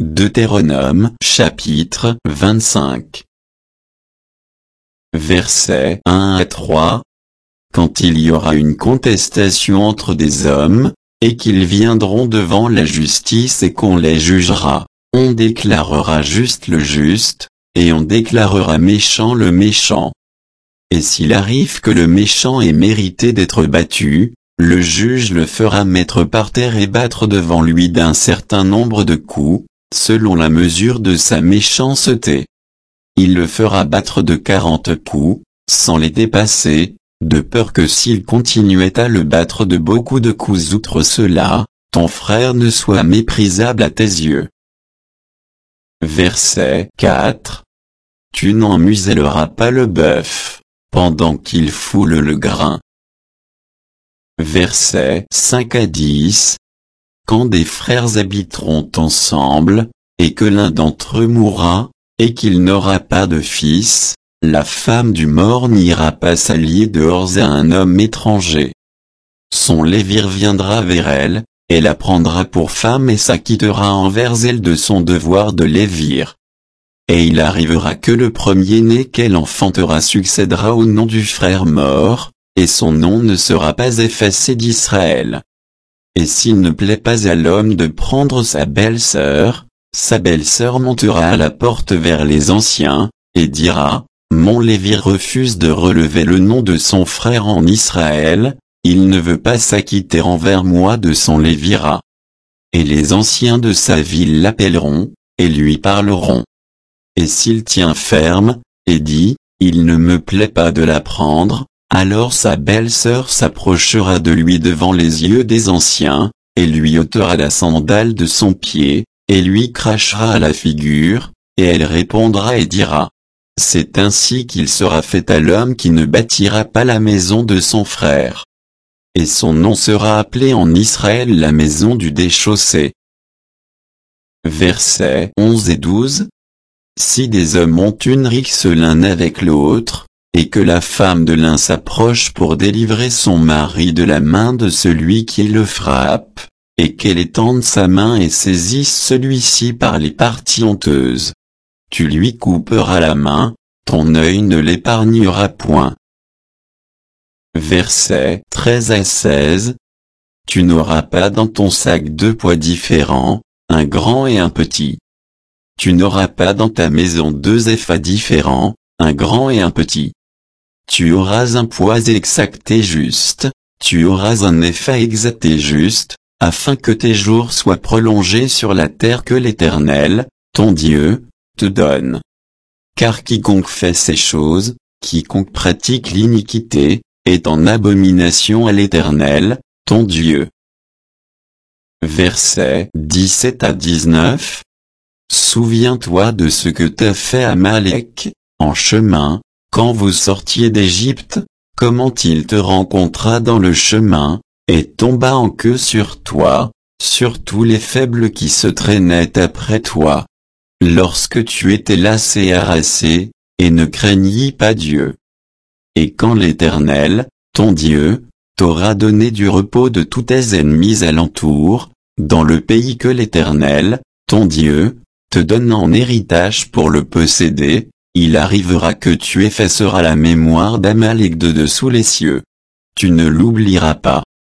Deutéronome chapitre 25. Versets 1 à 3. Quand il y aura une contestation entre des hommes, et qu'ils viendront devant la justice et qu'on les jugera, on déclarera juste le juste, et on déclarera méchant le méchant. Et s'il arrive que le méchant ait mérité d'être battu, le juge le fera mettre par terre et battre devant lui d'un certain nombre de coups, selon la mesure de sa méchanceté. Il le fera battre de 40 coups, sans les dépasser, de peur que s'il continuait à le battre de beaucoup de coups outre cela, ton frère ne soit méprisable à tes yeux. Verset 4. Tu n'en muselleras pas le bœuf, pendant qu'il foule le grain. Versets 5 à 10. Quand des frères habiteront ensemble, et que l'un d'entre eux mourra, et qu'il n'aura pas de fils, la femme du mort n'ira pas s'allier dehors à un homme étranger. Son lévir viendra vers elle, et la prendra pour femme et s'acquittera envers elle de son devoir de lévir. Et il arrivera que le premier-né qu'elle enfantera succédera au nom du frère mort, et son nom ne sera pas effacé d'Israël. Et s'il ne plaît pas à l'homme de prendre sa belle-sœur montera à la porte vers les anciens, et dira, mon lévir refuse de relever le nom de son frère en Israël, il ne veut pas s'acquitter envers moi de son lévirat. Et les anciens de sa ville l'appelleront, et lui parleront. Et s'il tient ferme, et dit, il ne me plaît pas de la prendre, alors sa belle-sœur s'approchera de lui devant les yeux des anciens, et lui ôtera la sandale de son pied, et lui crachera à la figure, et elle répondra et dira, c'est ainsi qu'il sera fait à l'homme qui ne bâtira pas la maison de son frère. Et son nom sera appelé en Israël la maison du déchaussé. Versets 11 et 12. Si des hommes ont une rixe l'un avec l'autre, et que la femme de l'un s'approche pour délivrer son mari de la main de celui qui le frappe, et qu'elle étende sa main et saisisse celui-ci par les parties honteuses, tu lui couperas la main, ton œil ne l'épargnera point. Versets 13 à 16. Tu n'auras pas dans ton sac deux poids différents, un grand et un petit. Tu n'auras pas dans ta maison deux éphas différents, un grand et un petit. Tu auras un poids exact et juste, tu auras un épha exact et juste, afin que tes jours soient prolongés sur la terre que l'Éternel, ton Dieu, te donne. Car quiconque fait ces choses, quiconque pratique l'iniquité, est en abomination à l'Éternel, ton Dieu. Versets 17 à 19. Souviens-toi de ce que t'a fait Amalek, en chemin, quand vous sortiez d'Égypte, comment il te rencontra dans le chemin, et tomba en queue sur toi, sur tous les faibles qui se traînaient après toi. Lorsque tu étais lassé et harassé, et ne craignis pas Dieu. Et quand l'Éternel, ton Dieu, t'aura donné du repos de tous tes ennemis alentour, dans le pays que l'Éternel, ton Dieu, te donne en héritage pour le posséder, il arrivera que tu effaceras la mémoire d'Amalek de dessous les cieux. Tu ne l'oublieras pas.